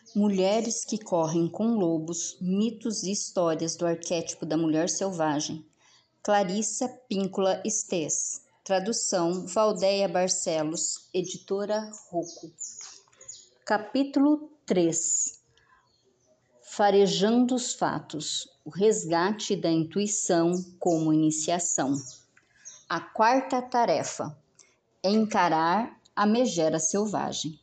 Mulheres que correm com lobos, mitos e histórias do arquétipo da mulher selvagem. Clarissa Píncola Estés. Tradução Valdeia Barcelos, editora Rocco. Capítulo 3. Farejando os fatos. O resgate da intuição como iniciação. A quarta tarefa. Encarar a megera selvagem.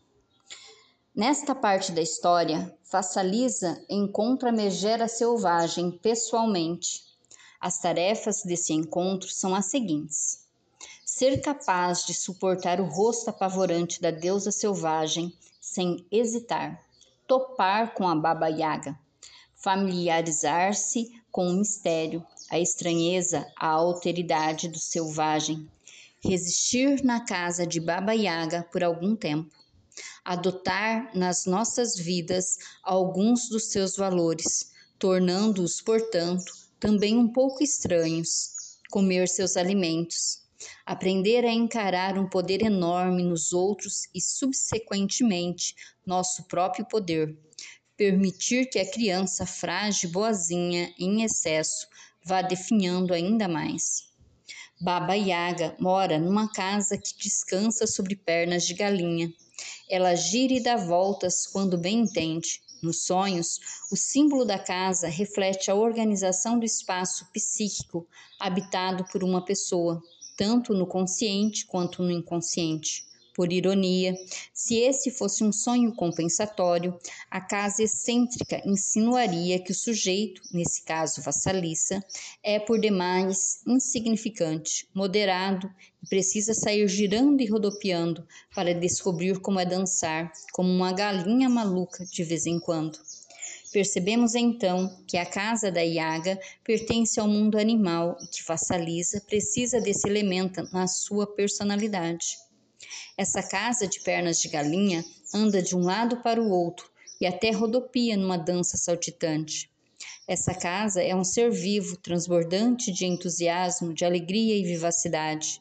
Nesta parte da história, Vassalisa encontra a megera selvagem pessoalmente. As tarefas desse encontro são as seguintes: ser capaz de suportar o rosto apavorante da deusa selvagem sem hesitar, topar com a Baba Yaga, familiarizar-se com o mistério, a estranheza, a alteridade do selvagem, resistir na casa de Baba Yaga por algum tempo, adotar nas nossas vidas alguns dos seus valores, tornando-os, portanto, também um pouco estranhos, comer seus alimentos, aprender a encarar um poder enorme nos outros e, subsequentemente, nosso próprio poder, permitir que a criança frágil e boazinha em excesso vá definhando ainda mais. Baba Yaga mora numa casa que descansa sobre pernas de galinha. Ela gira e dá voltas quando bem entende. Nos sonhos, o símbolo da casa reflete a organização do espaço psíquico habitado por uma pessoa, tanto no consciente quanto no inconsciente. Por ironia, se esse fosse um sonho compensatório, a casa excêntrica insinuaria que o sujeito, nesse caso Vassalissa, é por demais insignificante, moderado e precisa sair girando e rodopiando para descobrir como é dançar, como uma galinha maluca de vez em quando. Percebemos então que a casa da Yaga pertence ao mundo animal e que Vassalissa precisa desse elemento na sua personalidade. Essa casa de pernas de galinha anda de um lado para o outro e até rodopia numa dança saltitante. Essa casa é um ser vivo, transbordante de entusiasmo, de alegria e vivacidade.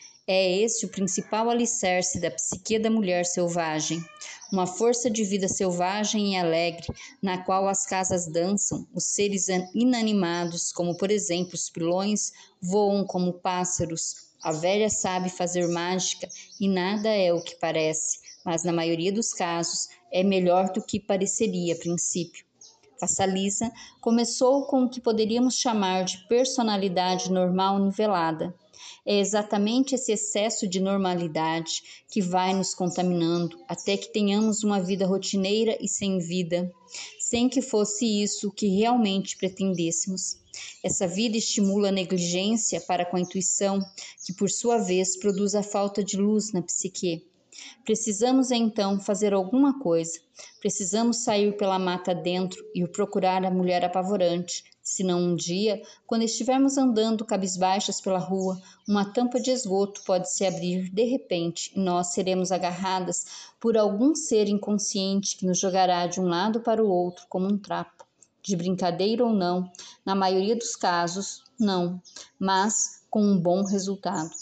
É esse o principal alicerce da psique da mulher selvagem, uma força de vida selvagem e alegre, na qual as casas dançam, os seres inanimados, como por exemplo os pilões, voam como pássaros. A velha sabe fazer mágica e nada é o que parece, mas na maioria dos casos é melhor do que pareceria a princípio. Vassalissa começou com o que poderíamos chamar de personalidade normal nivelada. É exatamente esse excesso de normalidade que vai nos contaminando até que tenhamos uma vida rotineira e sem vida, sem que fosse isso o que realmente pretendêssemos. Essa vida estimula a negligência para com a intuição, que por sua vez produz a falta de luz na psique. Precisamos então fazer alguma coisa. Precisamos sair pela mata dentro e procurar a mulher apavorante. Senão um dia, quando estivermos andando cabisbaixas pela rua, uma tampa de esgoto pode se abrir de repente e nós seremos agarradas por algum ser inconsciente que nos jogará de um lado para o outro como um trapo. De brincadeira ou não, na maioria dos casos, não, mas com um bom resultado.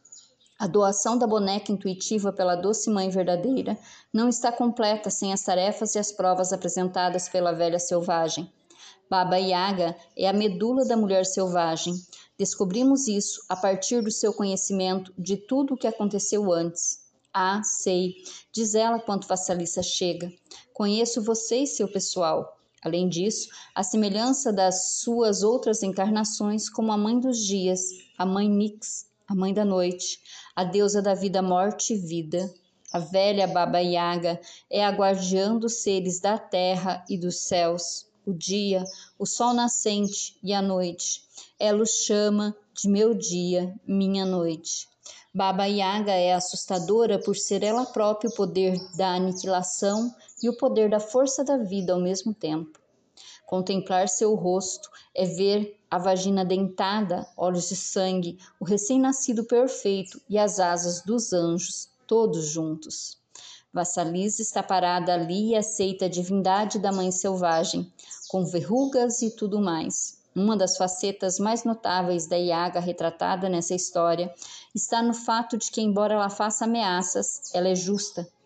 A doação da boneca intuitiva pela doce mãe verdadeira não está completa sem as tarefas e as provas apresentadas pela velha selvagem. Baba Yaga é a medula da mulher selvagem. Descobrimos isso a partir do seu conhecimento de tudo o que aconteceu antes. Ah, sei, diz ela quando Vassalissa chega. Conheço você e seu pessoal. Além disso, a semelhança das suas outras encarnações como a mãe dos dias, a mãe Nix, a mãe da noite, a deusa da vida, morte e vida. A velha Baba Yaga é a guardiã dos seres da terra e dos céus. O dia, o sol nascente e a noite. Ela o chama de meu dia, minha noite. Baba Yaga é assustadora por ser ela própria o poder da aniquilação e o poder da força da vida ao mesmo tempo. Contemplar seu rosto é ver a vagina dentada, olhos de sangue, o recém-nascido perfeito e as asas dos anjos, todos juntos. Vassalissa está parada ali e aceita a divindade da mãe selvagem, com verrugas e tudo mais. Uma das facetas mais notáveis da Yaga retratada nessa história está no fato de que, embora ela faça ameaças, ela é justa.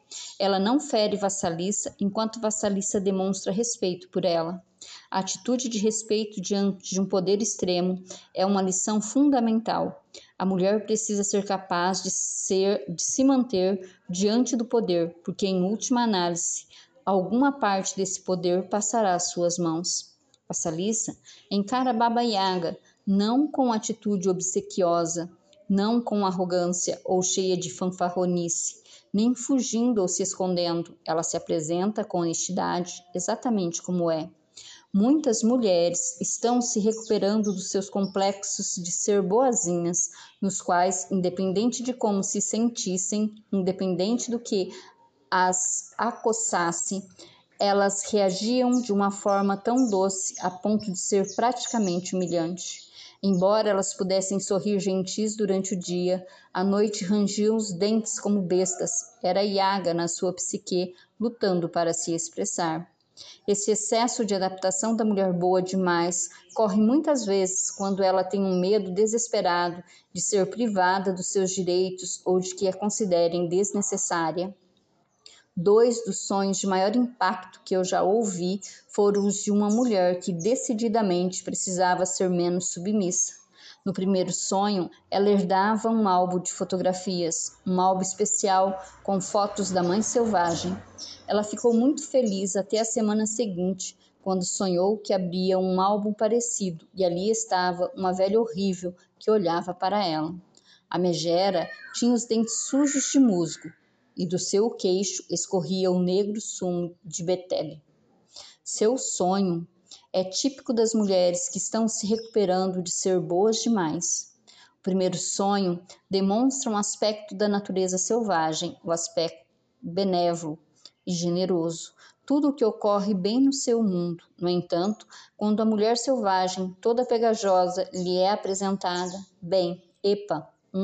Ela não fere Vassalissa enquanto Vassalissa demonstra respeito por ela. A atitude de respeito diante de um poder extremo é uma lição fundamental. A mulher precisa ser capaz de se manter diante do poder, porque em última análise, alguma parte desse poder passará às suas mãos. Vassalissa encara Baba Yaga não com atitude obsequiosa, não com arrogância ou cheia de fanfarronice, nem fugindo ou se escondendo. Ela se apresenta com honestidade, exatamente como é. Muitas mulheres estão se recuperando dos seus complexos de ser boazinhas, nos quais, independente de como se sentissem, independente do que as acossasse, elas reagiam de uma forma tão doce a ponto de ser praticamente humilhante. Embora elas pudessem sorrir gentis durante o dia, à noite rangiam os dentes como bestas. Era Yaga na sua psique, lutando para se expressar. Esse excesso de adaptação da mulher boa demais corre muitas vezes quando ela tem um medo desesperado de ser privada dos seus direitos ou de que a considerem desnecessária. 2 dos sonhos de maior impacto que eu já ouvi foram os de uma mulher que decididamente precisava ser menos submissa. No primeiro sonho, ela herdava um álbum de fotografias, um álbum especial com fotos da mãe selvagem. Ela ficou muito feliz até a semana seguinte, quando sonhou que abria um álbum parecido e ali estava uma velha horrível que olhava para ela. A megera tinha os dentes sujos de musgo e do seu queixo escorria o negro sumo de betele. Seu sonho é típico das mulheres que estão se recuperando de ser boas demais. O primeiro sonho demonstra um aspecto da natureza selvagem, o aspecto benévolo e generoso, tudo o que ocorre bem no seu mundo. No entanto, quando a mulher selvagem, toda pegajosa, lhe é apresentada, bem, epa,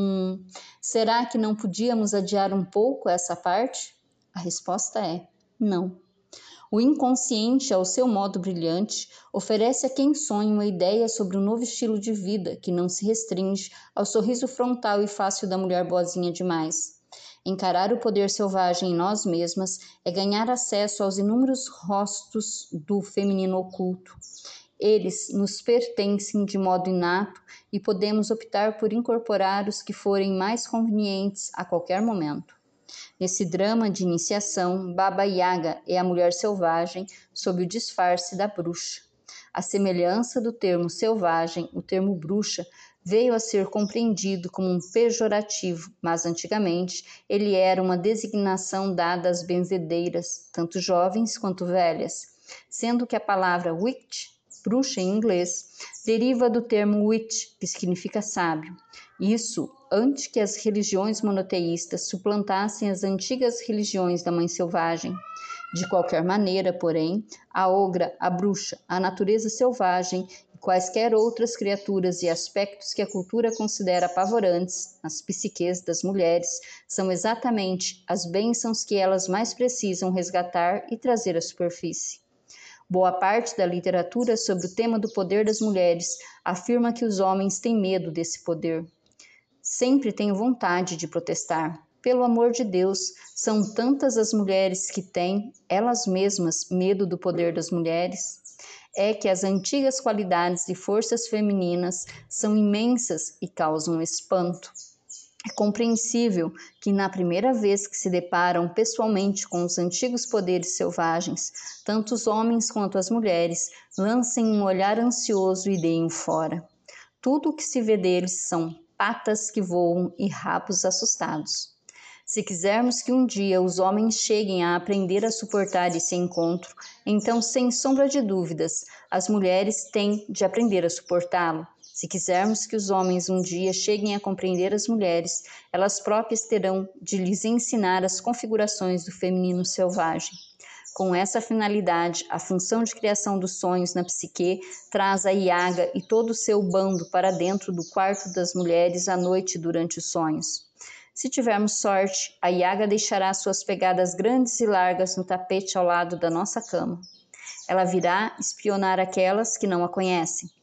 será que não podíamos adiar um pouco essa parte? A resposta é não. O inconsciente, ao seu modo brilhante, oferece a quem sonha uma ideia sobre um novo estilo de vida que não se restringe ao sorriso frontal e fácil da mulher boazinha demais. Encarar o poder selvagem em nós mesmas é ganhar acesso aos inúmeros rostos do feminino oculto. Eles nos pertencem de modo inato e podemos optar por incorporar os que forem mais convenientes a qualquer momento. Nesse drama de iniciação, Baba Yaga é a mulher selvagem sob o disfarce da bruxa. A semelhança do termo selvagem, o termo bruxa veio a ser compreendido como um pejorativo, mas antigamente ele era uma designação dada às benzedeiras, tanto jovens quanto velhas, sendo que a palavra witch, bruxa em inglês, deriva do termo witch, que significa sábio. Isso antes que as religiões monoteístas suplantassem as antigas religiões da mãe selvagem. De qualquer maneira, porém, a ogra, a bruxa, a natureza selvagem e quaisquer outras criaturas e aspectos que a cultura considera apavorantes nas psiques das mulheres são exatamente as bênçãos que elas mais precisam resgatar e trazer à superfície. Boa parte da literatura sobre o tema do poder das mulheres afirma que os homens têm medo desse poder. Sempre tenho vontade de protestar. Pelo amor de Deus, são tantas as mulheres que têm, elas mesmas, medo do poder das mulheres. É que as antigas qualidades e forças femininas são imensas e causam espanto. É compreensível que na primeira vez que se deparam pessoalmente com os antigos poderes selvagens, tanto os homens quanto as mulheres lancem um olhar ansioso e deem fora. Tudo o que se vê deles são patas que voam e rabos assustados. Se quisermos que um dia os homens cheguem a aprender a suportar esse encontro, então, sem sombra de dúvidas, as mulheres têm de aprender a suportá-lo. Se quisermos que os homens um dia cheguem a compreender as mulheres, elas próprias terão de lhes ensinar as configurações do feminino selvagem. Com essa finalidade, a função de criação dos sonhos na psique traz a Yaga e todo o seu bando para dentro do quarto das mulheres à noite durante os sonhos. Se tivermos sorte, a Yaga deixará suas pegadas grandes e largas no tapete ao lado da nossa cama. Ela virá espionar aquelas que não a conhecem.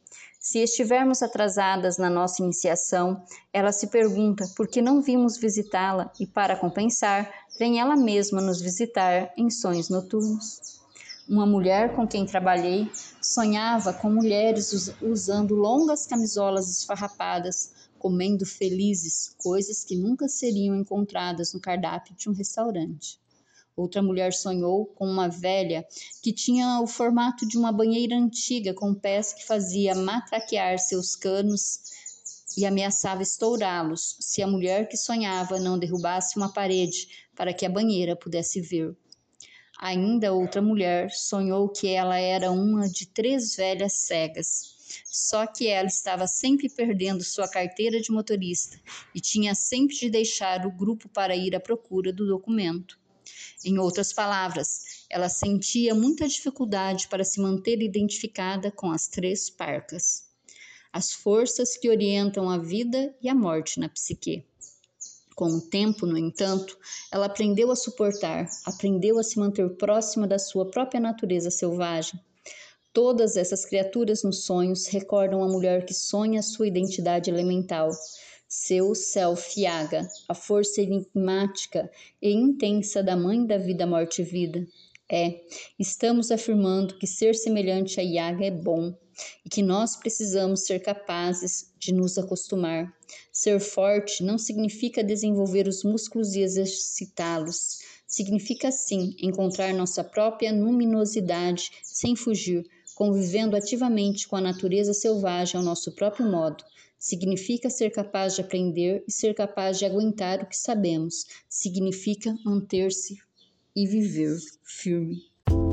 Se estivermos atrasadas na nossa iniciação, ela se pergunta por que não vimos visitá-la e, para compensar, vem ela mesma nos visitar em sonhos noturnos. Uma mulher com quem trabalhei sonhava com mulheres usando longas camisolas esfarrapadas, comendo felizes, coisas que nunca seriam encontradas no cardápio de um restaurante. Outra mulher sonhou com uma velha que tinha o formato de uma banheira antiga com pés que fazia matraquear seus canos e ameaçava estourá-los se a mulher que sonhava não derrubasse uma parede para que a banheira pudesse ver. Ainda outra mulher sonhou que ela era uma de 3 velhas cegas. Só que ela estava sempre perdendo sua carteira de motorista e tinha sempre de deixar o grupo para ir à procura do documento. Em outras palavras, ela sentia muita dificuldade para se manter identificada com as 3 parcas, as forças que orientam a vida e a morte na psique. Com o tempo, no entanto, ela aprendeu a suportar, aprendeu a se manter próxima da sua própria natureza selvagem. Todas essas criaturas nos sonhos recordam a mulher que sonha a sua identidade elemental, seu self-yaga, a força enigmática e intensa da mãe da vida, morte e vida. Estamos afirmando que ser semelhante a Yaga é bom e que nós precisamos ser capazes de nos acostumar. Ser forte não significa desenvolver os músculos e exercitá-los. Significa, sim, encontrar nossa própria luminosidade sem fugir, convivendo ativamente com a natureza selvagem ao nosso próprio modo. Significa ser capaz de aprender e ser capaz de aguentar o que sabemos. Significa manter-se e viver firme.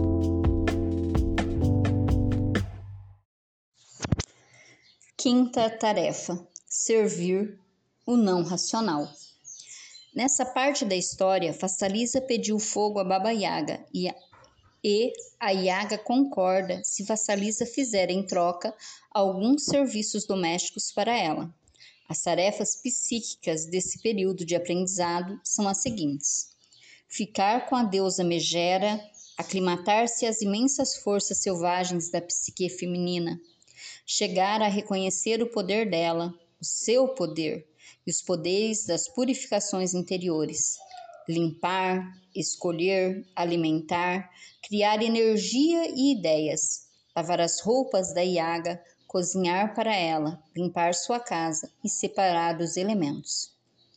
Quinta tarefa: servir o não racional. Nessa parte da história, Vassalisa pediu fogo a Baba Yaga e a Yaga concorda se Vassalisa fizer em troca alguns serviços domésticos para ela. As tarefas psíquicas desse período de aprendizado são as seguintes: ficar com a deusa Megera, aclimatar-se às imensas forças selvagens da psique feminina, chegar a reconhecer o poder dela, o seu poder e os poderes das purificações interiores, limpar, escolher, alimentar, criar energia e ideias, lavar as roupas da Yaga, cozinhar para ela, limpar sua casa e separar os elementos.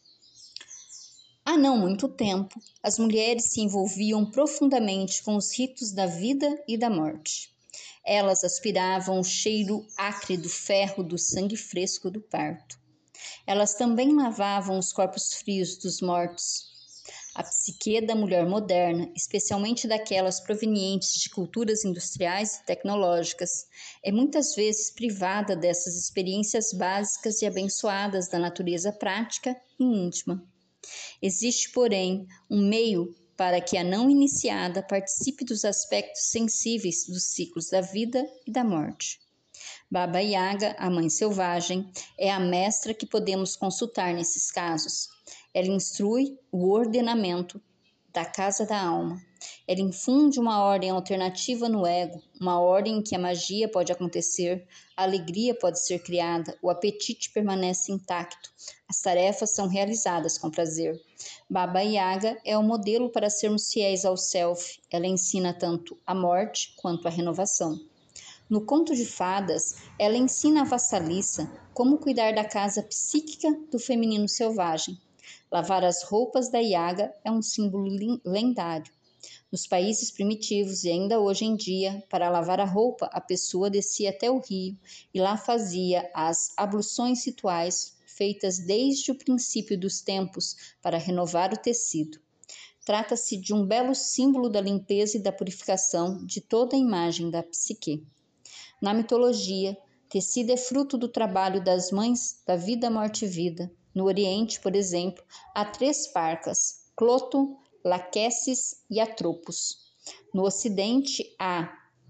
Há não muito tempo, as mulheres se envolviam profundamente com os ritos da vida e da morte. Elas aspiravam o cheiro acre do ferro do sangue fresco do parto. Elas também lavavam os corpos frios dos mortos. A psique da mulher moderna, especialmente daquelas provenientes de culturas industriais e tecnológicas, é muitas vezes privada dessas experiências básicas e abençoadas da natureza prática e íntima. Existe, porém, um meio para que a não iniciada participe dos aspectos sensíveis dos ciclos da vida e da morte. Baba Yaga, a mãe selvagem, é a mestra que podemos consultar nesses casos. Ela instrui o ordenamento da casa da alma. Ela infunde uma ordem alternativa no ego, uma ordem em que a magia pode acontecer, a alegria pode ser criada, o apetite permanece intacto, as tarefas são realizadas com prazer. Baba Yaga é o modelo para sermos fiéis ao self. Ela ensina tanto a morte quanto a renovação. No conto de fadas, ela ensina a Vassalissa como cuidar da casa psíquica do feminino selvagem. Lavar as roupas da Yaga é um símbolo lendário. Nos países primitivos e ainda hoje em dia, para lavar a roupa, a pessoa descia até o rio e lá fazia as abluções rituais feitas desde o princípio dos tempos para renovar o tecido. Trata-se de um belo símbolo da limpeza e da purificação de toda a imagem da psique. Na mitologia, tecido é fruto do trabalho das mães da vida, morte e vida. No Oriente, por exemplo, há 3 parcas, Cloto, Laquesis e Atropos. No Ocidente, há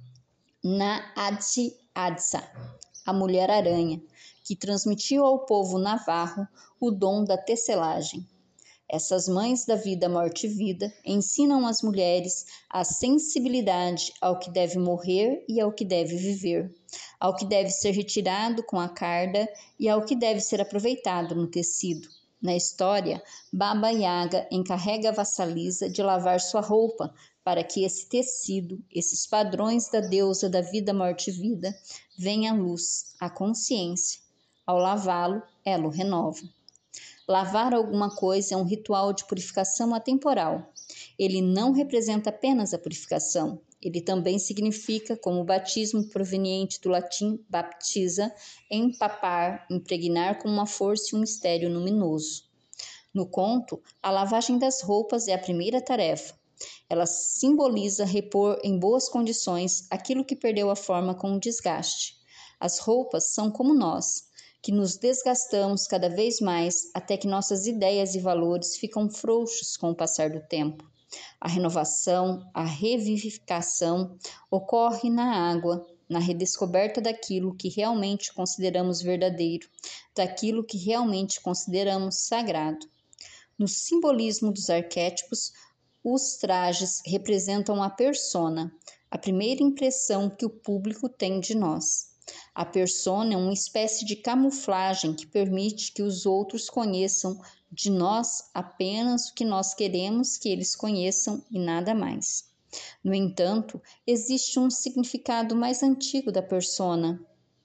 Naadsi Adsa, a mulher-aranha, que transmitiu ao povo navarro o dom da tecelagem. Essas mães da vida, morte e vida ensinam às mulheres a sensibilidade ao que deve morrer e ao que deve viver, ao que deve ser retirado com a carda e ao que deve ser aproveitado no tecido. Na história, Baba Yaga encarrega a vassalisa de lavar sua roupa para que esse tecido, esses padrões da deusa da vida, morte e vida, venha à luz, à consciência. Ao lavá-lo, ela o renova. Lavar alguma coisa é um ritual de purificação atemporal. Ele não representa apenas a purificação, ele também significa, como o batismo proveniente do latim baptiza, empapar, impregnar com uma força e um mistério luminoso. No conto, a lavagem das roupas é a primeira tarefa. Ela simboliza repor em boas condições aquilo que perdeu a forma com o desgaste. As roupas são como nós, que nos desgastamos cada vez mais até que nossas ideias e valores ficam frouxos com o passar do tempo. A renovação, a revivificação ocorre na água, na redescoberta daquilo que realmente consideramos verdadeiro, daquilo que realmente consideramos sagrado. No simbolismo dos arquétipos, os trajes representam a persona, a primeira impressão que o público tem de nós. A persona é uma espécie de camuflagem que permite que os outros conheçam de nós apenas o que nós queremos que eles conheçam e nada mais. No entanto, existe um significado mais antigo da persona,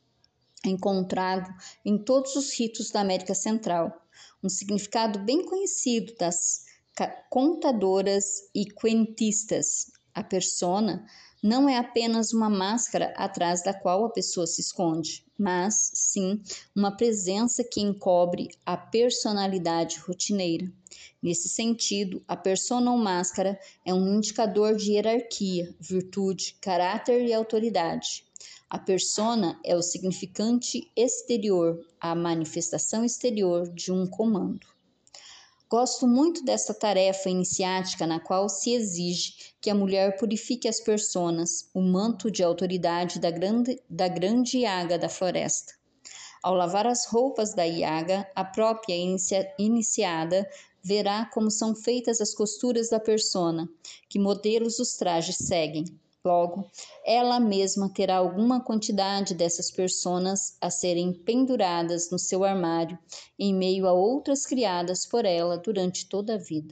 encontrado em todos os ritos da América Central, um significado bem conhecido das contadoras e cuentistas. A persona não é apenas uma máscara atrás da qual a pessoa se esconde, mas sim uma presença que encobre a personalidade rotineira. Nesse sentido, a persona ou máscara é um indicador de hierarquia, virtude, caráter e autoridade. A persona é o significante exterior, a manifestação exterior de um comando. Gosto muito desta tarefa iniciática na qual se exige que a mulher purifique as personas, o manto de autoridade da grande Yaga da floresta. Ao lavar as roupas da Yaga, a própria iniciada verá como são feitas as costuras da persona, que modelos os trajes seguem. Logo, ela mesma terá alguma quantidade dessas personas a serem penduradas no seu armário, em meio a outras criadas por ela durante toda a vida.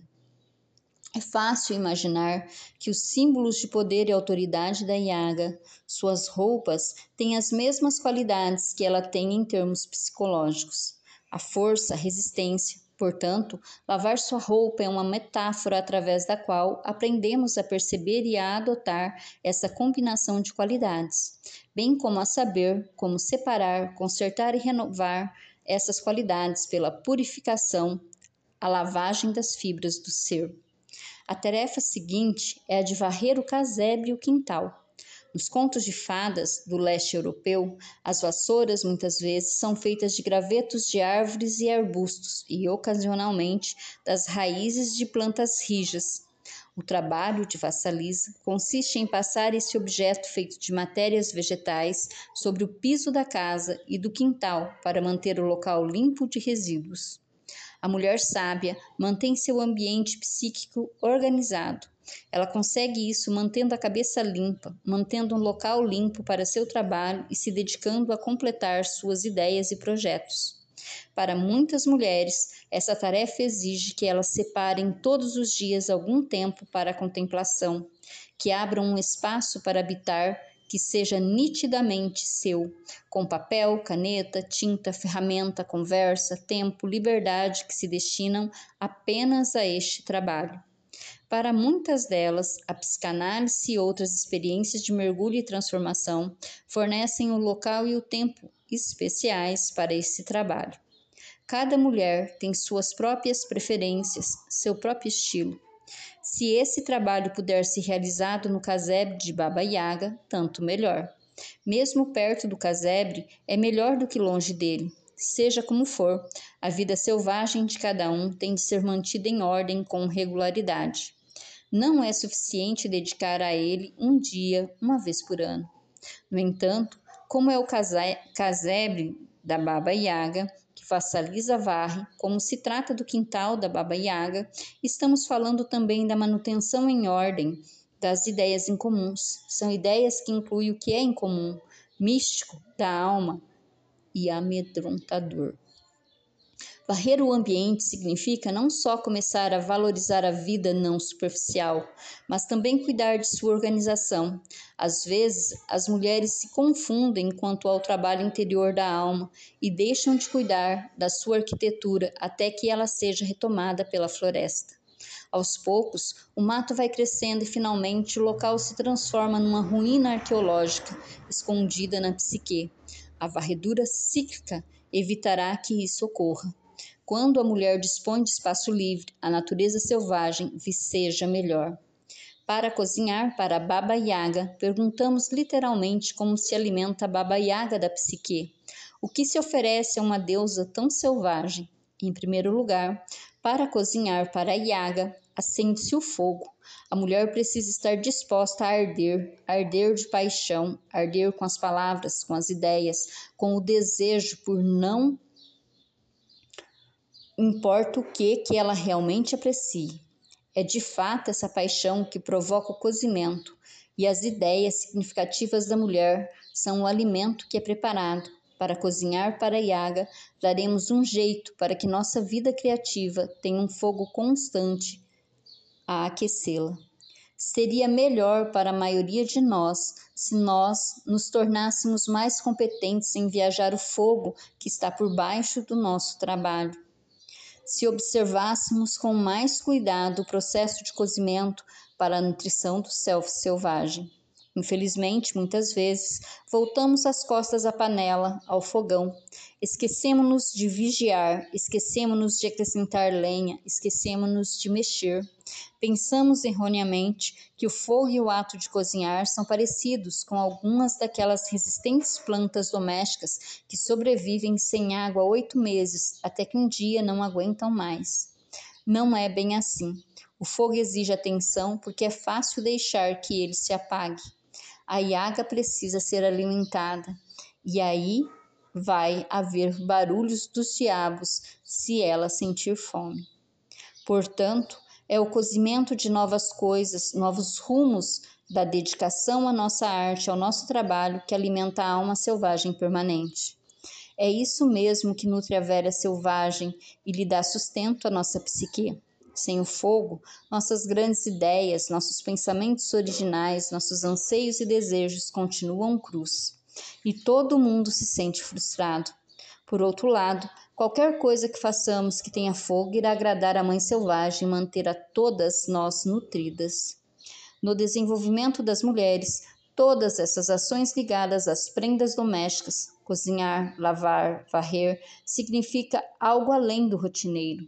É fácil imaginar que os símbolos de poder e autoridade da Yaga, suas roupas, têm as mesmas qualidades que ela tem em termos psicológicos. A força, a resistência. Portanto, lavar sua roupa é uma metáfora através da qual aprendemos a perceber e a adotar essa combinação de qualidades, bem como a saber como separar, consertar e renovar essas qualidades pela purificação, a lavagem das fibras do ser. A tarefa seguinte é a de varrer o casebre e o quintal. Nos contos de fadas do leste europeu, as vassouras muitas vezes são feitas de gravetos de árvores e arbustos e, ocasionalmente, das raízes de plantas rijas. O trabalho de vassalisa consiste em passar esse objeto feito de matérias vegetais sobre o piso da casa e do quintal para manter o local limpo de resíduos. A mulher sábia mantém seu ambiente psíquico organizado. Ela consegue isso mantendo a cabeça limpa, mantendo um local limpo para seu trabalho e se dedicando a completar suas ideias e projetos. Para muitas mulheres, essa tarefa exige que elas separem todos os dias algum tempo para a contemplação, que abram um espaço para habitar que seja nitidamente seu, com papel, caneta, tinta, ferramenta, conversa, tempo, liberdade que se destinam apenas a este trabalho. Para muitas delas, a psicanálise e outras experiências de mergulho e transformação fornecem o local e o tempo especiais para esse trabalho. Cada mulher tem suas próprias preferências, seu próprio estilo. Se esse trabalho puder ser realizado no casebre de Baba Yaga, tanto melhor. Mesmo perto do casebre, é melhor do que longe dele. Seja como for, a vida selvagem de cada um tem de ser mantida em ordem com regularidade. Não é suficiente dedicar a ele um dia, uma vez por ano. No entanto, como é o casebre da Baba Yaga, que vassaliza varre, como se trata do quintal da Baba Yaga, estamos falando também da manutenção em ordem das ideias incomuns. São ideias que incluem o que é incomum, místico da alma e amedrontador. Varrer o ambiente significa não só começar a valorizar a vida não superficial, mas também cuidar de sua organização. Às vezes, as mulheres se confundem quanto ao trabalho interior da alma e deixam de cuidar da sua arquitetura até que ela seja retomada pela floresta. Aos poucos, o mato vai crescendo e finalmente o local se transforma numa ruína arqueológica escondida na psique. A varredura cíclica evitará que isso ocorra. Quando a mulher dispõe de espaço livre, a natureza selvagem viceja melhor. Para cozinhar para a Baba Yaga, perguntamos literalmente como se alimenta a Baba Yaga da psique. O que se oferece a uma deusa tão selvagem? Em primeiro lugar, para cozinhar para a Yaga, acende-se o fogo. A mulher precisa estar disposta a arder de paixão, arder com as palavras, com as ideias, com o desejo por não importa o que ela realmente aprecie. É de fato essa paixão que provoca o cozimento, e as ideias significativas da mulher são o alimento que é preparado. Para cozinhar para a Yaga, daremos um jeito para que nossa vida criativa tenha um fogo constante a aquecê-la. Seria melhor para a maioria de nós se nós nos tornássemos mais competentes em viajar o fogo que está por baixo do nosso trabalho. Se observássemos com mais cuidado o processo de cozimento para a nutrição do self selvagem. Infelizmente, muitas vezes, voltamos as costas à panela, ao fogão. Esquecemos-nos de vigiar, esquecemos-nos de acrescentar lenha, esquecemos-nos de mexer. Pensamos erroneamente que o fogo e o ato de cozinhar são parecidos com algumas daquelas resistentes plantas domésticas que sobrevivem sem água 8 meses, até que um dia não aguentam mais. Não é bem assim. O fogo exige atenção porque é fácil deixar que ele se apague. A Yaga precisa ser alimentada, e aí vai haver barulhos dos diabos se ela sentir fome. Portanto, é o cozimento de novas coisas, novos rumos da dedicação à nossa arte, ao nosso trabalho, que alimenta a alma selvagem permanente. É isso mesmo que nutre a velha selvagem e lhe dá sustento à nossa psique. Sem o fogo, nossas grandes ideias, nossos pensamentos originais, nossos anseios e desejos continuam crus. E todo mundo se sente frustrado. Por outro lado, qualquer coisa que façamos que tenha fogo irá agradar a mãe selvagem e manter a todas nós nutridas. No desenvolvimento das mulheres, todas essas ações ligadas às prendas domésticas, cozinhar, lavar, varrer, significa algo além do rotineiro.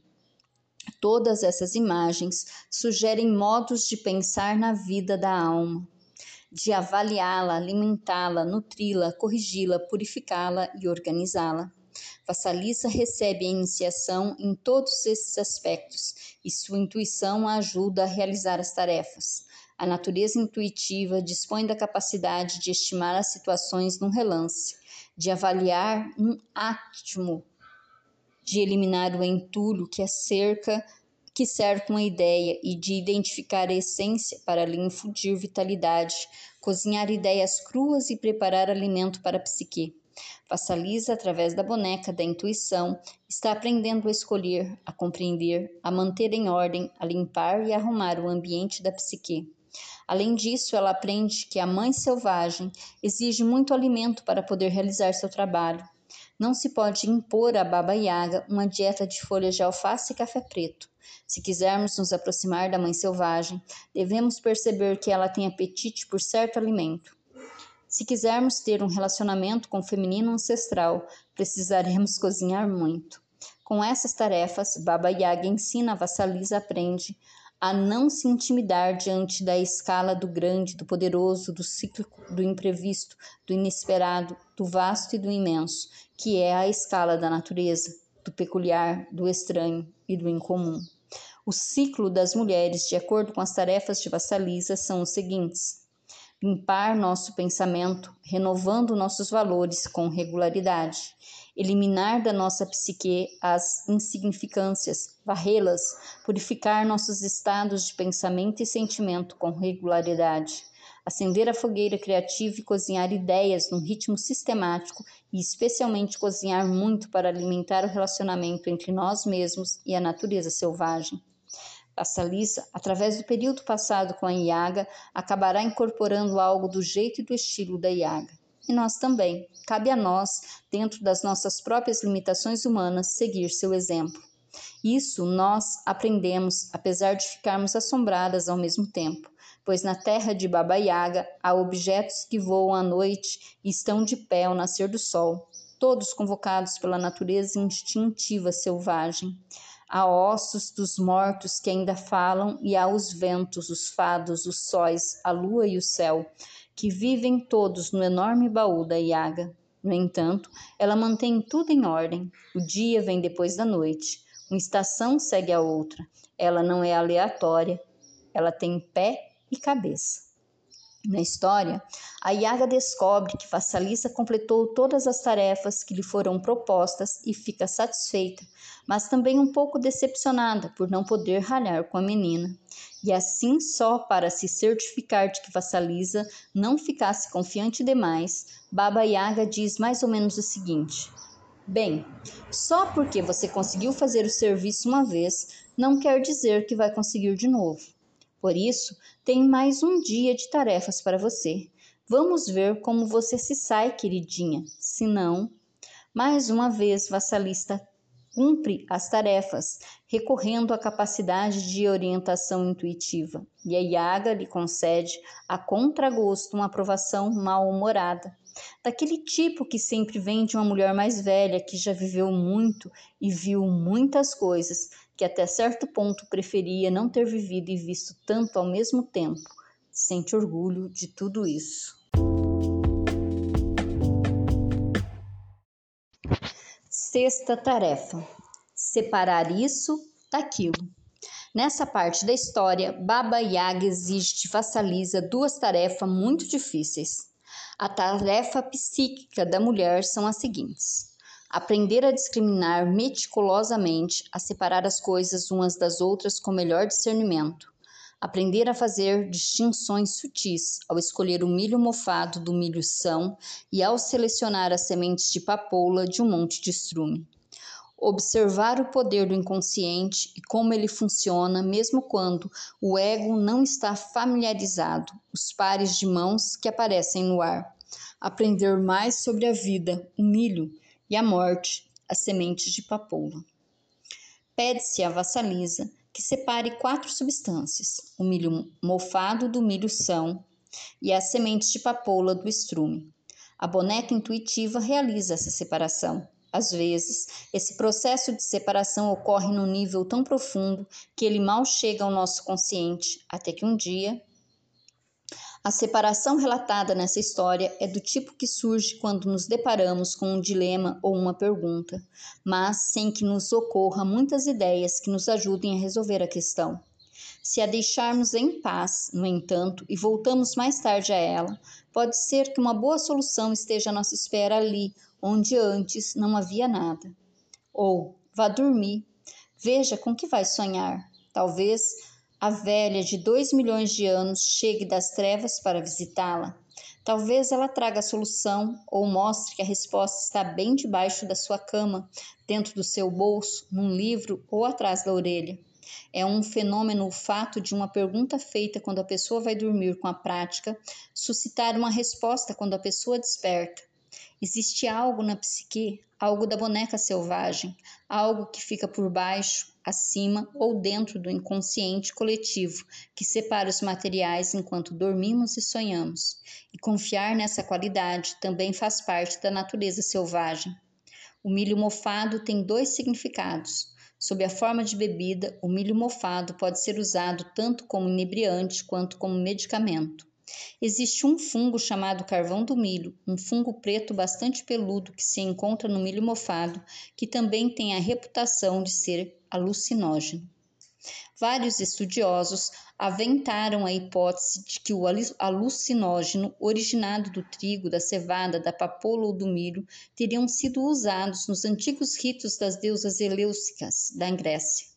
Todas essas imagens sugerem modos de pensar na vida da alma, de avaliá-la, alimentá-la, nutri-la, corrigi-la, purificá-la e organizá-la. Vassalissa recebe a iniciação em todos esses aspectos e sua intuição a ajuda a realizar as tarefas. A natureza intuitiva dispõe da capacidade de estimar as situações num relance, de avaliar um átomo, de eliminar o entulho que cerca uma ideia e de identificar a essência para lhe infundir vitalidade, cozinhar ideias cruas e preparar alimento para a psique. Vassalissa, através da boneca da intuição, está aprendendo a escolher, a compreender, a manter em ordem, a limpar e arrumar o ambiente da psique. Além disso, ela aprende que a mãe selvagem exige muito alimento para poder realizar seu trabalho. Não se pode impor à Baba Yaga uma dieta de folhas de alface e café preto. Se quisermos nos aproximar da mãe selvagem, devemos perceber que ela tem apetite por certo alimento. Se quisermos ter um relacionamento com o feminino ancestral, precisaremos cozinhar muito. Com essas tarefas, Baba Yaga ensina a Vassalissa aprende a não se intimidar diante da escala do grande, do poderoso, do cíclico, do imprevisto, do inesperado, do vasto e do imenso, que é a escala da natureza, do peculiar, do estranho e do incomum. O ciclo das mulheres, de acordo com as tarefas de Vassalissa, são os seguintes: limpar nosso pensamento, renovando nossos valores com regularidade, eliminar da nossa psique as insignificâncias, varrê-las, purificar nossos estados de pensamento e sentimento com regularidade, acender a fogueira criativa e cozinhar ideias num ritmo sistemático e especialmente cozinhar muito para alimentar o relacionamento entre nós mesmos e a natureza selvagem. Vassalissa, através do período passado com a Yaga, acabará incorporando algo do jeito e do estilo da Yaga. E nós também. Cabe a nós, dentro das nossas próprias limitações humanas, seguir seu exemplo. Isso nós aprendemos, apesar de ficarmos assombradas ao mesmo tempo, pois na terra de Baba Yaga há objetos que voam à noite e estão de pé ao nascer do sol, todos convocados pela natureza instintiva selvagem. Há ossos dos mortos que ainda falam e há os ventos, os fados, os sóis, a lua e o céu, que vivem todos no enorme baú da Yaga. No entanto, ela mantém tudo em ordem. O dia vem depois da noite. Uma estação segue a outra. Ela não é aleatória. Ela tem pé e cabeça. Na história, a Yaga descobre que Vassalissa completou todas as tarefas que lhe foram propostas e fica satisfeita, mas também um pouco decepcionada por não poder ralhar com a menina. E assim, só para se certificar de que Vassalissa não ficasse confiante demais, Baba Yaga diz mais ou menos o seguinte: bem, só porque você conseguiu fazer o serviço uma vez, não quer dizer que vai conseguir de novo. Por isso, tem mais um dia de tarefas para você. Vamos ver como você se sai, queridinha. Se não, mais uma vez, Vassalissa cumpre as tarefas, recorrendo à capacidade de orientação intuitiva. E a Yaga lhe concede, a contragosto, uma aprovação mal-humorada. Daquele tipo que sempre vem de uma mulher mais velha, que já viveu muito e viu muitas coisas, que até certo ponto preferia não ter vivido e visto tanto ao mesmo tempo. Sente orgulho de tudo isso. Sexta tarefa: separar isso daquilo. Nessa parte da história, Baba Yaga exige de Vassalissa duas tarefas muito difíceis. A tarefa psíquica da mulher são as seguintes: aprender a discriminar meticulosamente, a separar as coisas umas das outras com melhor discernimento. Aprender a fazer distinções sutis ao escolher o milho mofado do milho são e ao selecionar as sementes de papoula de um monte de estrume. Observar o poder do inconsciente e como ele funciona, mesmo quando o ego não está familiarizado, os pares de mãos que aparecem no ar. Aprender mais sobre a vida, o milho, e a morte, as sementes de papoula. Pede-se a Vassalissa que separe 4 substâncias: o milho mofado do milho são e as sementes de papoula do estrume. A boneca intuitiva realiza essa separação. Às vezes, esse processo de separação ocorre num nível tão profundo que ele mal chega ao nosso consciente, até que um dia... A separação relatada nessa história é do tipo que surge quando nos deparamos com um dilema ou uma pergunta, mas sem que nos ocorra muitas ideias que nos ajudem a resolver a questão. Se a deixarmos em paz, no entanto, e voltamos mais tarde a ela, pode ser que uma boa solução esteja à nossa espera ali, onde antes não havia nada. Ou, vá dormir, veja com que vai sonhar. Talvez a velha de 2 milhões de anos chegue das trevas para visitá-la. Talvez ela traga a solução ou mostre que a resposta está bem debaixo da sua cama, dentro do seu bolso, num livro ou atrás da orelha. É um fenômeno o fato de uma pergunta feita quando a pessoa vai dormir com a prática suscitar uma resposta quando a pessoa desperta. Existe algo na psique, algo da boneca selvagem, algo que fica por baixo, acima ou dentro do inconsciente coletivo, que separa os materiais enquanto dormimos e sonhamos. E confiar nessa qualidade também faz parte da natureza selvagem. O milho mofado tem 2 significados. Sob a forma de bebida, o milho mofado pode ser usado tanto como inebriante quanto como medicamento. Existe um fungo chamado carvão do milho, um fungo preto bastante peludo que se encontra no milho mofado, que também tem a reputação de ser alucinógeno. Vários estudiosos aventaram a hipótese de que o alucinógeno, originado do trigo, da cevada, da papoula ou do milho, teriam sido usados nos antigos ritos das deusas eleusis da Grécia.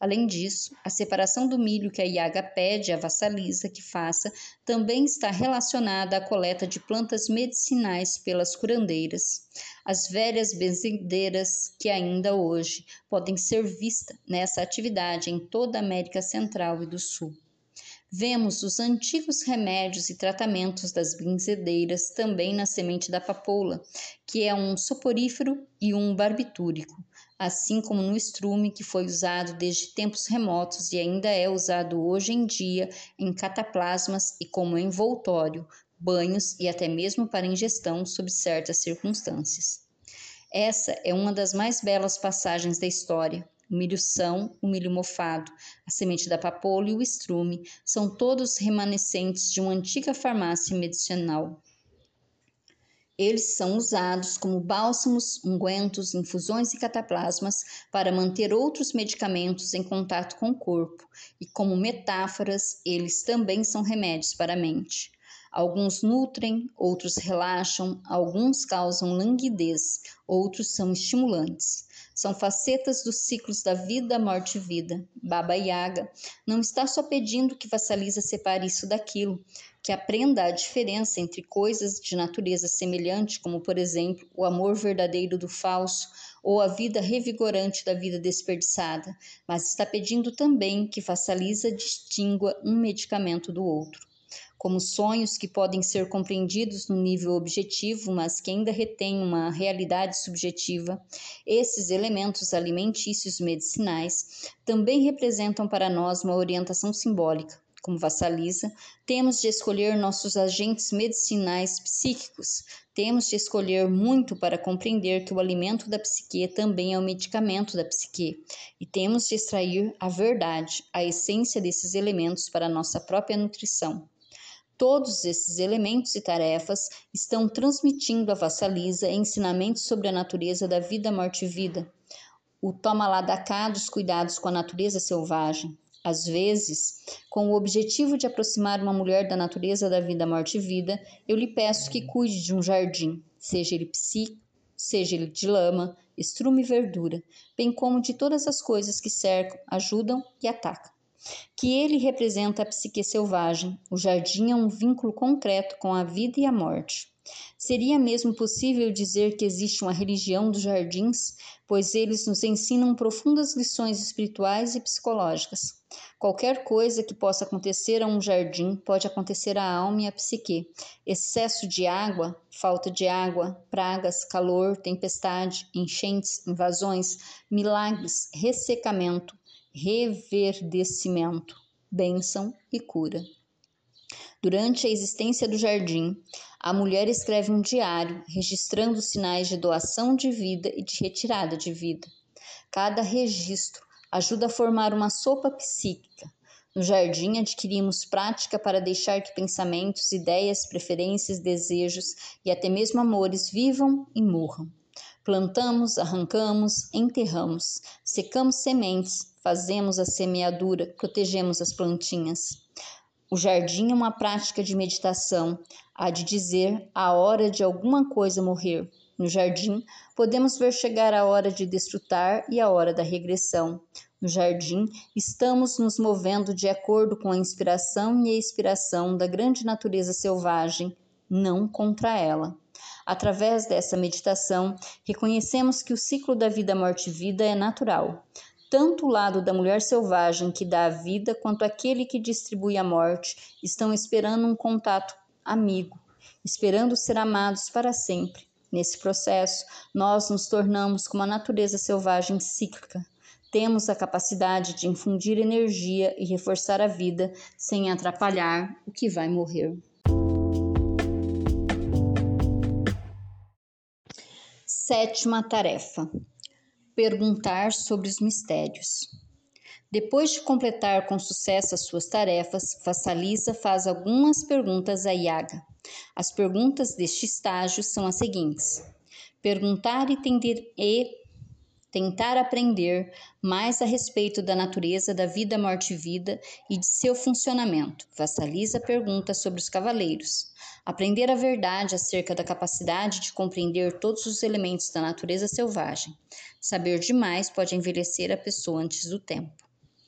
Além disso, a separação do milho que a Yaga pede à vassalisa que faça também está relacionada à coleta de plantas medicinais pelas curandeiras, as velhas benzedeiras que ainda hoje podem ser vistas nessa atividade em toda a América Central e do Sul. Vemos os antigos remédios e tratamentos das benzedeiras também na semente da papoula, que é um soporífero e um barbitúrico, assim como no estrume, que foi usado desde tempos remotos e ainda é usado hoje em dia em cataplasmas e como envoltório, banhos e até mesmo para ingestão sob certas circunstâncias. Essa é uma das mais belas passagens da história. O milho-são, o milho mofado, a semente da papoula e o estrume são todos remanescentes de uma antiga farmácia medicinal. Eles são usados como bálsamos, ungüentos, infusões e cataplasmas para manter outros medicamentos em contato com o corpo, e como metáforas, eles também são remédios para a mente. Alguns nutrem, outros relaxam, alguns causam languidez, outros são estimulantes. São facetas dos ciclos da vida, morte e vida. Baba Yaga não está só pedindo que Vassalisa separe isso daquilo, que aprenda a diferença entre coisas de natureza semelhante, como, por exemplo, o amor verdadeiro do falso ou a vida revigorante da vida desperdiçada, mas está pedindo também que Vassalisa distingua um medicamento do outro. Como sonhos que podem ser compreendidos no nível objetivo, mas que ainda retêm uma realidade subjetiva, esses elementos alimentícios medicinais também representam para nós uma orientação simbólica. Como Vassalisa, temos de escolher nossos agentes medicinais psíquicos, temos de escolher muito para compreender que o alimento da psique também é o medicamento da psique, e temos de extrair a verdade, a essência desses elementos para a nossa própria nutrição. Todos esses elementos e tarefas estão transmitindo à Vassalisa ensinamentos sobre a natureza da vida, morte e vida. O toma lá da cá dos cuidados com a natureza selvagem. Às vezes, com o objetivo de aproximar uma mulher da natureza da vida, morte e vida, eu lhe peço que cuide de um jardim, seja ele psíquico, seja ele de lama, estrume e verdura, bem como de todas as coisas que cercam, ajudam e atacam. Que ele representa a psique selvagem, o jardim é um vínculo concreto com a vida e a morte. Seria mesmo possível dizer que existe uma religião dos jardins, pois eles nos ensinam profundas lições espirituais e psicológicas. Qualquer coisa que possa acontecer a um jardim pode acontecer à alma e à psique. Excesso de água, falta de água, pragas, calor, tempestade, enchentes, invasões, milagres, ressecamento, reverdecimento, bênção e cura. Durante a existência do jardim, a mulher escreve um diário registrando os sinais de doação de vida e de retirada de vida. Cada registro ajuda a formar uma sopa psíquica. No jardim, adquirimos prática para deixar que pensamentos, ideias, preferências, desejos e até mesmo amores vivam e morram. Plantamos, arrancamos, enterramos, secamos sementes, fazemos a semeadura, protegemos as plantinhas. O jardim é uma prática de meditação, há de dizer a hora de alguma coisa morrer. No jardim, podemos ver chegar a hora de desfrutar e a hora da regressão. No jardim, estamos nos movendo de acordo com a inspiração e a expiração da grande natureza selvagem, não contra ela. Através dessa meditação, reconhecemos que o ciclo da vida, morte e vida é natural. Tanto o lado da mulher selvagem que dá a vida, quanto aquele que distribui a morte, estão esperando um contato amigo, esperando ser amados para sempre. Nesse processo, nós nos tornamos como a natureza selvagem cíclica. Temos a capacidade de infundir energia e reforçar a vida sem atrapalhar o que vai morrer. Sétima tarefa: perguntar sobre os mistérios. Depois de completar com sucesso as suas tarefas, Vassalisa faz algumas perguntas a Yaga. As perguntas deste estágio são as seguintes: perguntar e tentar aprender mais a respeito da natureza da vida, morte e vida e de seu funcionamento. Vassalisa pergunta sobre os cavaleiros. Aprender a verdade acerca da capacidade de compreender todos os elementos da natureza selvagem. Saber demais pode envelhecer a pessoa antes do tempo.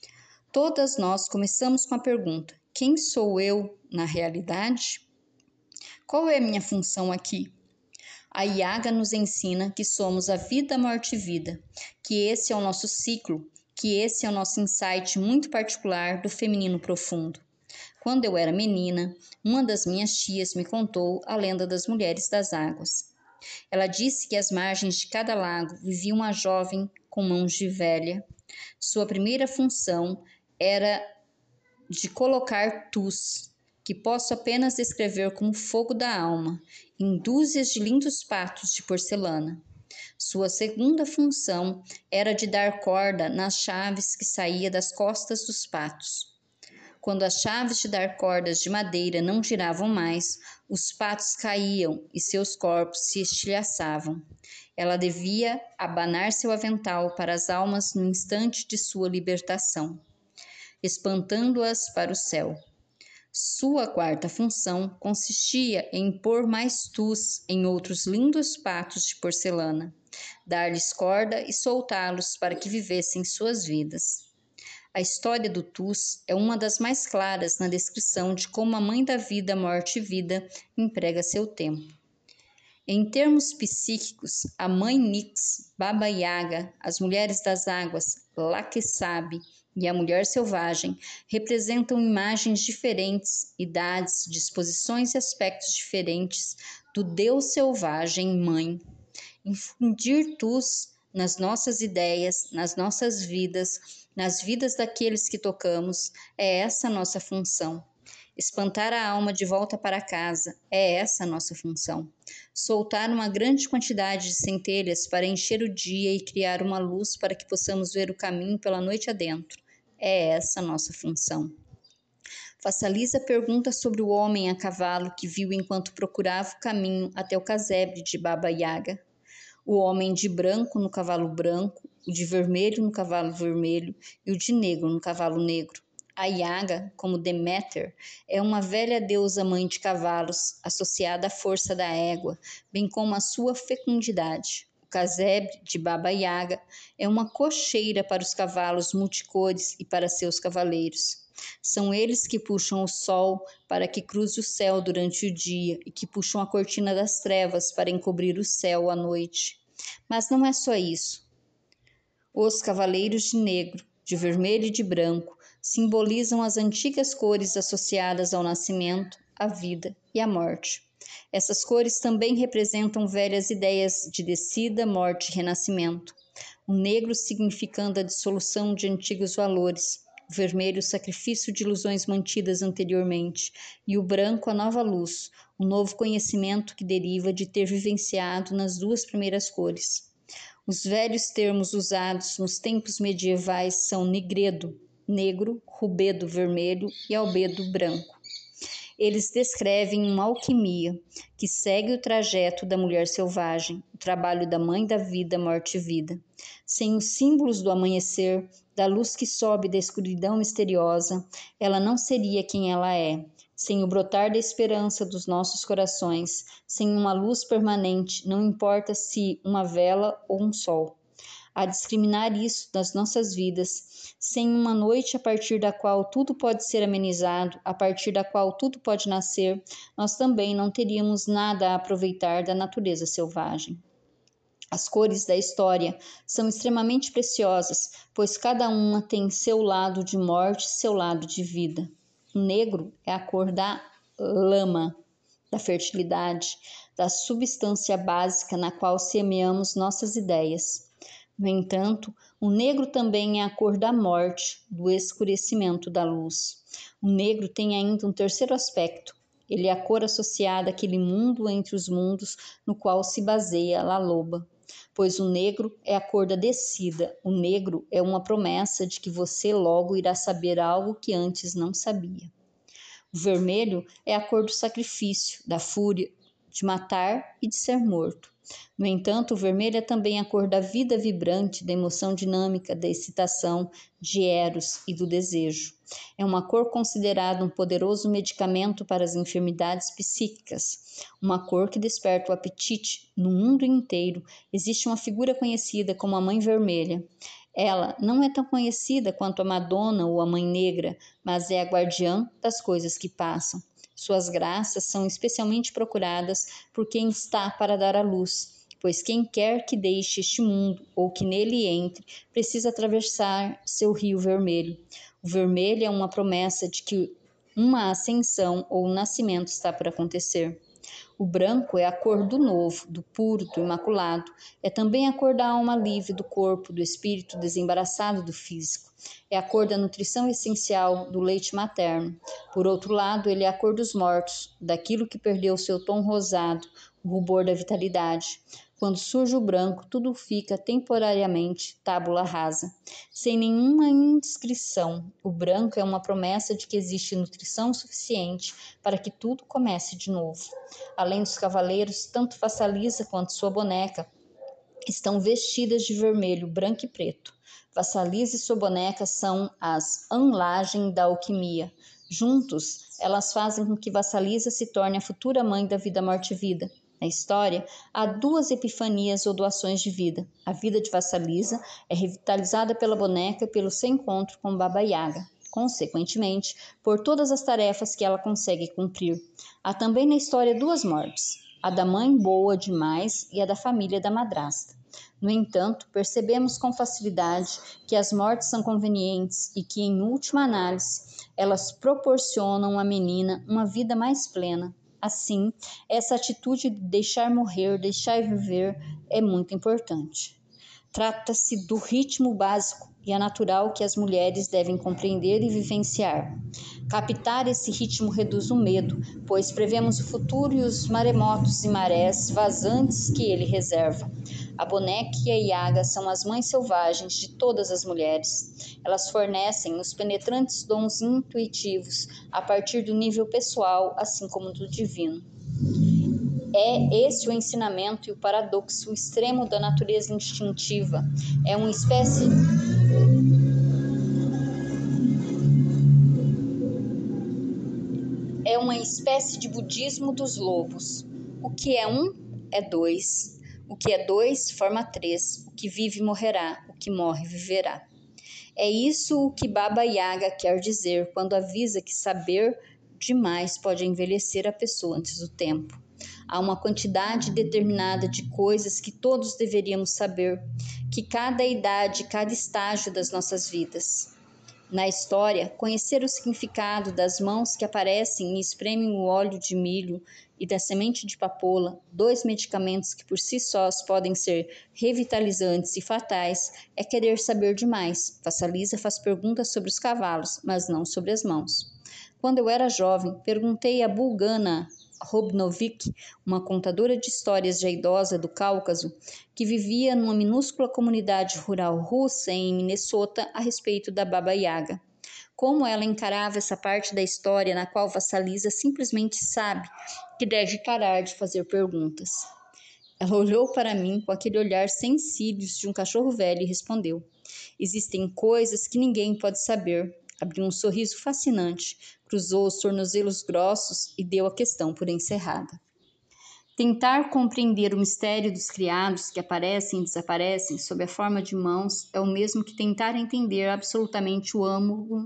Todas nós começamos com a pergunta: quem sou eu na realidade? Qual é a minha função aqui? A Yaga nos ensina que somos a vida, morte e vida, que esse é o nosso ciclo, que esse é o nosso insight muito particular do feminino profundo. Quando eu era menina, uma das minhas tias me contou a lenda das mulheres das águas. Ela disse que às margens de cada lago vivia uma jovem com mãos de velha. Sua primeira função era de colocar tus, que posso apenas descrever como fogo da alma, em dúzias de lindos patos de porcelana. Sua segunda função era de dar corda nas chaves que saía das costas dos patos. Quando as chaves de dar cordas de madeira não giravam mais, os patos caíam e seus corpos se estilhaçavam. Ela devia abanar seu avental para as almas no instante de sua libertação, espantando-as para o céu. Sua quarta função consistia em pôr mais tus em outros lindos patos de porcelana, dar-lhes corda e soltá-los para que vivessem suas vidas. A história do tus é uma das mais claras na descrição de como a mãe da vida, morte e vida emprega seu tempo. Em termos psíquicos, a mãe Nix, Baba Yaga, as mulheres das águas, Lakshmi e a mulher selvagem representam imagens diferentes, idades, disposições e aspectos diferentes do Deus selvagem mãe. Infundir tus nas nossas ideias, nas nossas vidas, nas vidas daqueles que tocamos, é essa a nossa função. Espantar a alma de volta para casa, é essa a nossa função. Soltar uma grande quantidade de centelhas para encher o dia e criar uma luz para que possamos ver o caminho pela noite adentro, é essa a nossa função. Façaliza pergunta sobre o homem a cavalo que viu enquanto procurava o caminho até o casebre de Baba Yaga. O homem de branco no cavalo branco, o de vermelho no cavalo vermelho e o de negro no cavalo negro. A Yaga, como Deméter, é uma velha deusa mãe de cavalos, associada à força da égua, bem como à sua fecundidade. O casebre de Baba Yaga é uma cocheira para os cavalos multicores e para seus cavaleiros. São eles que puxam o sol para que cruze o céu durante o dia e que puxam a cortina das trevas para encobrir o céu à noite. Mas não é só isso. Os cavaleiros de negro, de vermelho e de branco simbolizam as antigas cores associadas ao nascimento, à vida e à morte. Essas cores também representam velhas ideias de descida, morte e renascimento. O negro significando a dissolução de antigos valores, o vermelho o sacrifício de ilusões mantidas anteriormente, e o branco a nova luz, o novo conhecimento que deriva de ter vivenciado nas duas primeiras cores. Os velhos termos usados nos tempos medievais são nigredo, negro, rubedo, vermelho e albedo, branco. Eles descrevem uma alquimia que segue o trajeto da mulher selvagem, o trabalho da mãe da vida, morte e vida. Sem os símbolos do amanhecer, da luz que sobe da escuridão misteriosa, ela não seria quem ela é. Sem o brotar da esperança dos nossos corações, sem uma luz permanente, não importa se uma vela ou um sol. A discriminar isso das nossas vidas, sem uma noite a partir da qual tudo pode ser amenizado, a partir da qual tudo pode nascer, nós também não teríamos nada a aproveitar da natureza selvagem. As cores da história são extremamente preciosas, pois cada uma tem seu lado de morte e seu lado de vida. O negro é a cor da lama, da fertilidade, da substância básica na qual semeamos nossas ideias. No entanto, o negro também é a cor da morte, do escurecimento da luz. O negro tem ainda um terceiro aspecto. Ele é a cor associada àquele mundo entre os mundos no qual se baseia a loba. Pois o negro é a cor da descida. O negro é uma promessa de que você logo irá saber algo que antes não sabia. O vermelho é a cor do sacrifício, da fúria, de matar e de ser morto. No entanto, o vermelho é também a cor da vida vibrante, da emoção dinâmica, da excitação, de Eros e do desejo. É uma cor considerada um poderoso medicamento para as enfermidades psíquicas, uma cor que desperta o apetite. No mundo inteiro existe uma figura conhecida como a Mãe Vermelha. Ela não é tão conhecida quanto a Madonna ou a Mãe Negra, mas é a guardiã das coisas que passam. Suas graças são especialmente procuradas por quem está para dar à luz, pois quem quer que deixe este mundo ou que nele entre, precisa atravessar seu rio vermelho. O vermelho é uma promessa de que uma ascensão ou nascimento está por acontecer. O branco é a cor do novo, do puro, do imaculado. É também a cor da alma livre, do corpo, do espírito desembaraçado do físico. É a cor da nutrição essencial, do leite materno. Por outro lado, ele é a cor dos mortos, daquilo que perdeu seu tom rosado, o rubor da vitalidade. Quando surge o branco, tudo fica temporariamente tábula rasa, sem nenhuma inscrição. O branco é uma promessa de que existe nutrição suficiente para que tudo comece de novo. Além dos cavaleiros, tanto Vassalisa quanto sua boneca estão vestidas de vermelho, branco e preto. Vassalisa e sua boneca são as Anlagem da alquimia. Juntos, elas fazem com que Vassalisa se torne a futura mãe da vida, morte e vida. Na história, há duas epifanias ou doações de vida. A vida de Vassalisa é revitalizada pela boneca e pelo seu encontro com Baba Yaga, consequentemente, por todas as tarefas que ela consegue cumprir. Há também na história duas mortes, a da mãe boa demais e a da família da madrasta. No entanto, percebemos com facilidade que as mortes são convenientes e que, em última análise, elas proporcionam à menina uma vida mais plena. Assim, essa atitude de deixar morrer, deixar viver, é muito importante. Trata-se do ritmo básico e é natural que as mulheres devem compreender e vivenciar. Captar esse ritmo reduz o medo, pois prevemos o futuro e os maremotos e marés vazantes que ele reserva. A boneca e a Yaga são as mães selvagens de todas as mulheres. Elas fornecem os penetrantes dons intuitivos a partir do nível pessoal, assim como do divino. É esse o ensinamento e o paradoxo, o extremo da natureza instintiva. É uma espécie de budismo dos lobos. O que é um é dois. O que é dois forma três. O que vive morrerá. O que morre viverá. É isso o que Baba Yaga quer dizer quando avisa que saber demais pode envelhecer a pessoa antes do tempo. Há uma quantidade determinada de coisas que todos deveríamos saber, que cada idade, cada estágio das nossas vidas. Na história, conhecer o significado das mãos que aparecem e espremem o óleo de milho e da semente de papoula, dois medicamentos que por si sós podem ser revitalizantes e fatais, é querer saber demais. Vassalisa faz perguntas sobre os cavalos, mas não sobre as mãos. Quando eu era jovem, perguntei a Bulgana Robnovic, uma contadora de histórias já idosa do Cáucaso, que vivia numa minúscula comunidade rural russa em Minnesota, a respeito da Baba Yaga. Como ela encarava essa parte da história na qual Vassalisa simplesmente sabe que deve parar de fazer perguntas. Ela olhou para mim com aquele olhar sem cílios de um cachorro velho e respondeu: existem coisas que ninguém pode saber. Abriu um sorriso fascinante, cruzou os tornozelos grossos e deu a questão por encerrada. Tentar compreender o mistério dos criados que aparecem e desaparecem sob a forma de mãos é o mesmo que tentar entender absolutamente o âmago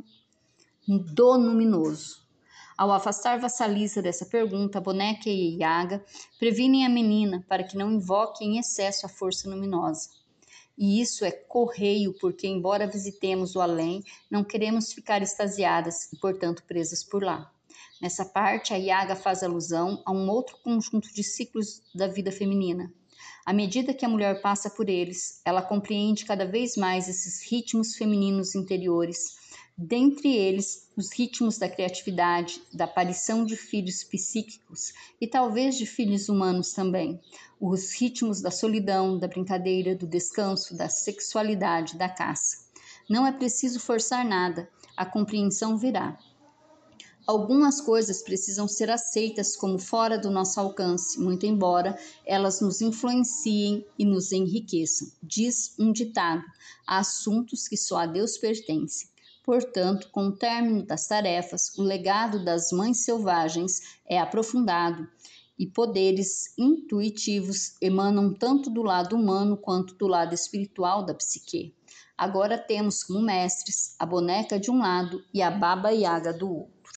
do luminoso. Ao afastar Vassalisa dessa pergunta, a boneca e a Yaga previnem a menina para que não invoque em excesso a força luminosa. E isso é correio, porque, embora visitemos o além, não queremos ficar extasiadas e, portanto, presas por lá. Nessa parte, a Yaga faz alusão a um outro conjunto de ciclos da vida feminina. À medida que a mulher passa por eles, ela compreende cada vez mais esses ritmos femininos interiores, dentre eles os ritmos da criatividade, da aparição de filhos psíquicos e talvez de filhos humanos também, os ritmos da solidão, da brincadeira, do descanso, da sexualidade, da caça. Não é preciso forçar nada, a compreensão virá. Algumas coisas precisam ser aceitas como fora do nosso alcance, muito embora elas nos influenciem e nos enriqueçam. Diz um ditado: há assuntos que só a Deus pertencem. Portanto, com o término das tarefas, o legado das mães selvagens é aprofundado e poderes intuitivos emanam tanto do lado humano quanto do lado espiritual da psique. Agora temos como mestres a boneca de um lado e a Baba Yaga do outro.